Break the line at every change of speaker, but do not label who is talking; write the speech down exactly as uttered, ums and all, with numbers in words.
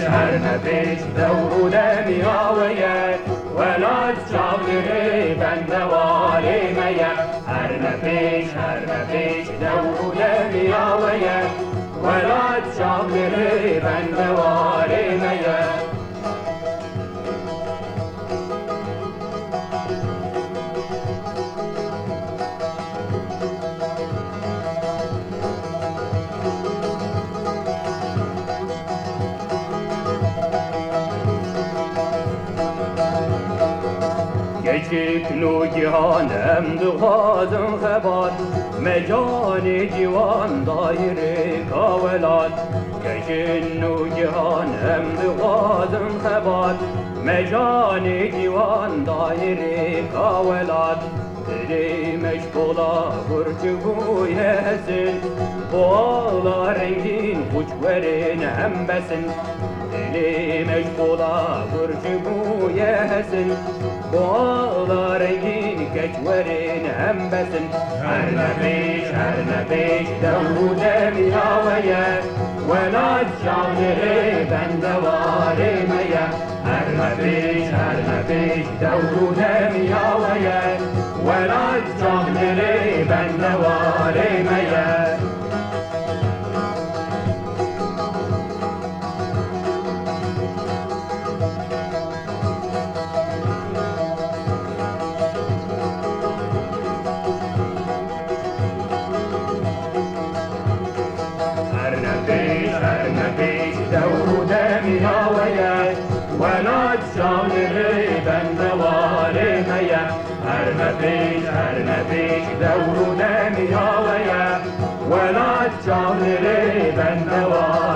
هر نفیش دور دمیاویه ولاد شاغری بندواری میه هر نفیش هر نفیش دور دمیاویه ولاد شاغری بندواری میه geçik nu cihanem duhazın hebat mecani civan daire kavelat geçin nu cihanem duhazın hebat mecani civan daire kavelat dili meşgula burcu bu yesin boğala rengin uçverin embesin dili meşgula burcu bu yesin boğala rengin keçverin embesin her nefis her nefis devru demiyaveye velad şahleri bende var emeye her nefis her nefis devru demiyaveye velad şahleri bende var emeye her nefis devru demihaveye velad şanları bende var emeye her nefis her nefis devru demihaveye velad şanları bende var